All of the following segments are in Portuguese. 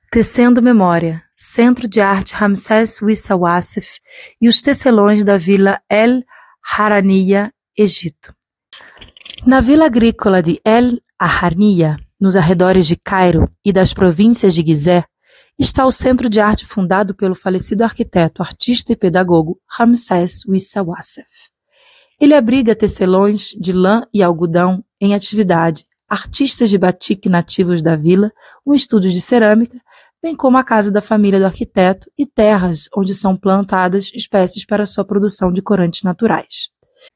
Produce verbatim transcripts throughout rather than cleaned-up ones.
Tecendo Memória, Centro de Arte Ramsés Wissa Wassef e os tecelões da Vila El Haraniya, Egito. Na vila agrícola de El Haraniya, nos arredores de Cairo e das províncias de Gizé, está o centro de arte fundado pelo falecido arquiteto, artista e pedagogo Ramsés Wissa Wassef. Ele abriga tecelões de lã e algodão em atividade, artistas de batik nativos da vila, um estúdio de cerâmica, bem como a casa da família do arquiteto e terras onde são plantadas espécies para sua produção de corantes naturais.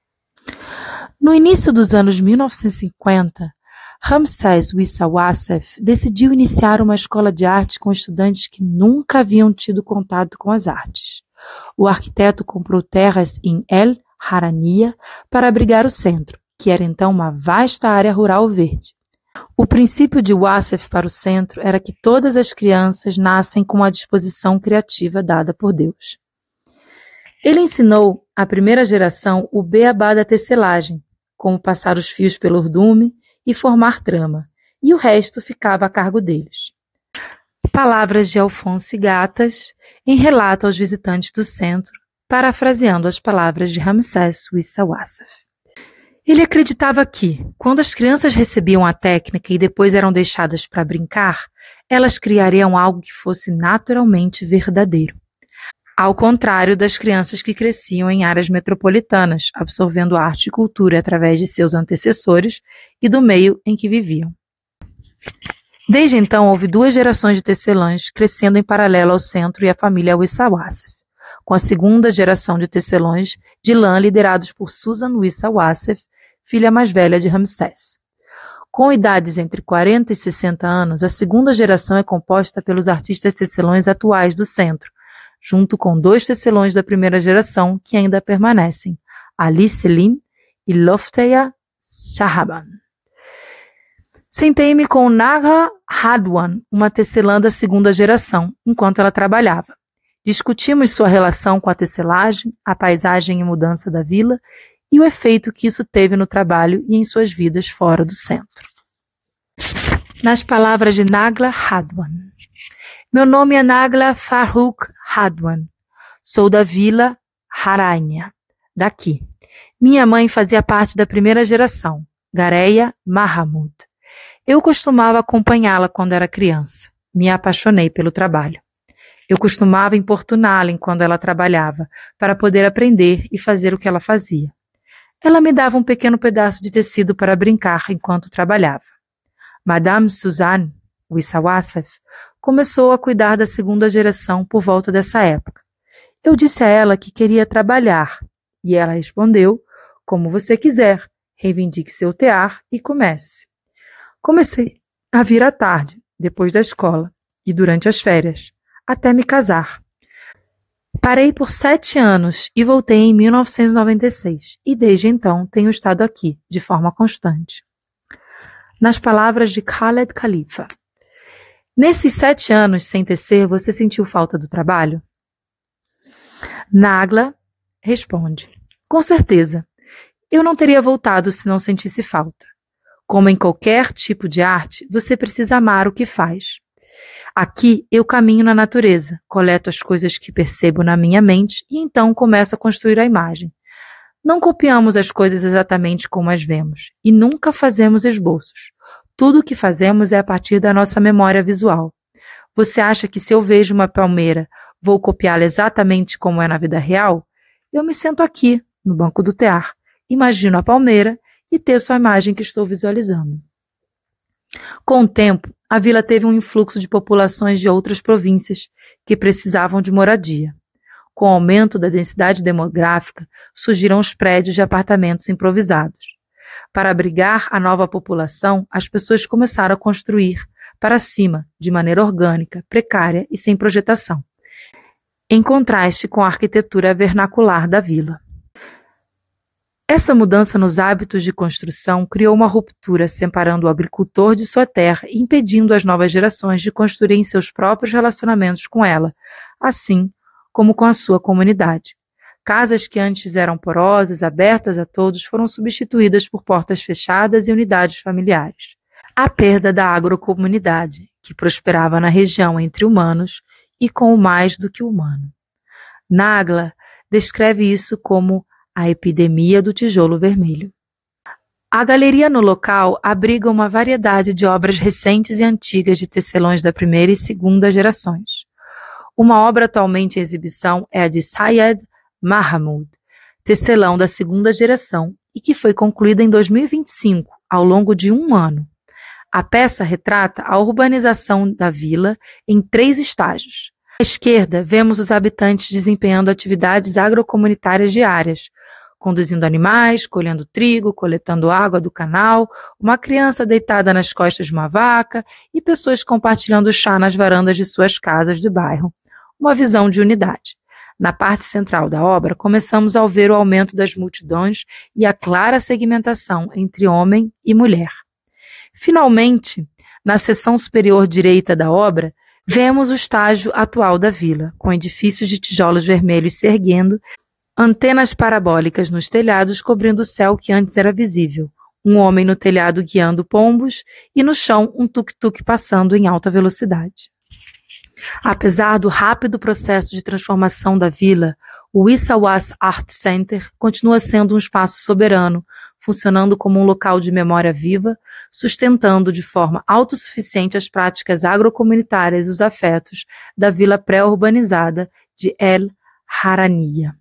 No início dos anos mil novecentos e cinquenta, Ramsés Wissa Wassef decidiu iniciar uma escola de arte com estudantes que nunca haviam tido contato com as artes. O arquiteto comprou terras em El Haraniya para abrigar o centro, que era então uma vasta área rural verde. O princípio de Wassef para o centro era que todas as crianças nascem com a disposição criativa dada por Deus. Ele ensinou à primeira geração o beabá da tecelagem, como passar os fios pelo urdume e formar trama, e o resto ficava a cargo deles. Palavras de Alfonso Gatas em relato aos visitantes do centro, parafraseando as palavras de Ramsés Wissa Wassef. Ele acreditava que, quando as crianças recebiam a técnica e depois eram deixadas para brincar, elas criariam algo que fosse naturalmente verdadeiro. Ao contrário das crianças que cresciam em áreas metropolitanas, absorvendo arte e cultura através de seus antecessores e do meio em que viviam. Desde então, houve duas gerações de tecelãs crescendo em paralelo ao centro e à família Wissa Wassef, com a segunda geração de tecelões de lã liderados por Susan Wissa Wassef, filha mais velha de Ramsés. Com idades entre quarenta e sessenta anos, a segunda geração é composta pelos artistas tecelões atuais do centro, junto com dois tecelões da primeira geração que ainda permanecem, Ali Selim e Lofteya Shahaban. Sentei-me com Nagla Hadwan, uma tecelã da segunda geração, enquanto ela trabalhava. Discutimos sua relação com a tecelagem, a paisagem e mudança da vila e o efeito que isso teve no trabalho e em suas vidas fora do centro. Nas palavras de Nagla Hadwan. Meu nome é Nagla Farooq Hadwan. Sou da vila Haraniya, daqui. Minha mãe fazia parte da primeira geração, Gareya Mahamud. Eu costumava acompanhá-la quando era criança. Me apaixonei pelo trabalho. Eu costumava importuná-la enquanto ela trabalhava, para poder aprender e fazer o que ela fazia. Ela me dava um pequeno pedaço de tecido para brincar enquanto trabalhava. Madame Suzanne Wissa Wassef começou a cuidar da segunda geração por volta dessa época. Eu disse a ela que queria trabalhar, e ela respondeu, como você quiser, reivindique seu tear e comece. Comecei a vir à tarde, depois da escola, e durante as férias, até me casar. Parei por sete anos e voltei em mil novecentos e noventa e seis, e desde então tenho estado aqui, de forma constante. Nas palavras de Khaled Khalifa. Nesses sete anos sem tecer, você sentiu falta do trabalho? Nagla responde, com certeza. Eu não teria voltado se não sentisse falta. Como em qualquer tipo de arte, você precisa amar o que faz. Aqui eu caminho na natureza, coleto as coisas que percebo na minha mente e então começo a construir a imagem. Não copiamos as coisas exatamente como as vemos e nunca fazemos esboços. Tudo o que fazemos é a partir da nossa memória visual. Você acha que se eu vejo uma palmeira, vou copiá-la exatamente como é na vida real? Eu me sento aqui, no banco do tear, imagino a palmeira e teço a imagem que estou visualizando. Com o tempo, a vila teve um influxo de populações de outras províncias que precisavam de moradia. Com o aumento da densidade demográfica, surgiram os prédios de apartamentos improvisados. Para abrigar a nova população, as pessoas começaram a construir para cima, de maneira orgânica, precária e sem projetação, em contraste com a arquitetura vernacular da vila. Essa mudança nos hábitos de construção criou uma ruptura separando o agricultor de sua terra e impedindo as novas gerações de construírem seus próprios relacionamentos com ela, assim como com a sua comunidade. Casas que antes eram porosas, abertas a todos, foram substituídas por portas fechadas e unidades familiares. A perda da agrocomunidade, que prosperava na região entre humanos e com o mais do que humano. Nagla descreve isso como a epidemia do tijolo vermelho. A galeria no local abriga uma variedade de obras recentes e antigas de tecelões da primeira e segunda gerações. Uma obra atualmente em exibição é a de Syed Mahmood, tecelão da segunda geração, e que foi concluída em dois mil e vinte e cinco, ao longo de um ano. A peça retrata a urbanização da vila em três estágios. À esquerda, vemos os habitantes desempenhando atividades agrocomunitárias diárias, conduzindo animais, colhendo trigo, coletando água do canal, uma criança deitada nas costas de uma vaca e pessoas compartilhando chá nas varandas de suas casas do bairro. Uma visão de unidade. Na parte central da obra, começamos a ver o aumento das multidões e a clara segmentação entre homem e mulher. Finalmente, na seção superior direita da obra, vemos o estágio atual da vila, com edifícios de tijolos vermelhos se erguendo, antenas parabólicas nos telhados cobrindo o céu que antes era visível, um homem no telhado guiando pombos e no chão um tuk-tuk passando em alta velocidade. Apesar do rápido processo de transformação da vila, o Wissawas Art Center continua sendo um espaço soberano, funcionando como um local de memória viva, sustentando de forma autossuficiente as práticas agrocomunitárias e os afetos da vila pré-urbanizada de El Haraniya.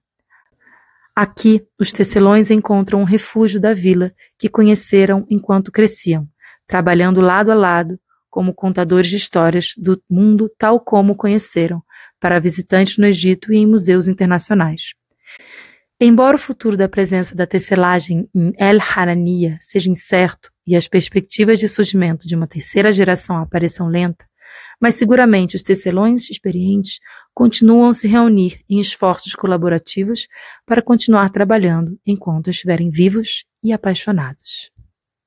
Aqui, os tecelões encontram um refúgio da vila que conheceram enquanto cresciam, trabalhando lado a lado como contadores de histórias do mundo tal como o conheceram, para visitantes no Egito e em museus internacionais. Embora o futuro da presença da tecelagem em El Haraniya seja incerto e as perspectivas de surgimento de uma terceira geração apareçam lenta, mas seguramente os tecelões experientes continuam a se reunir em esforços colaborativos para continuar trabalhando enquanto estiverem vivos e apaixonados.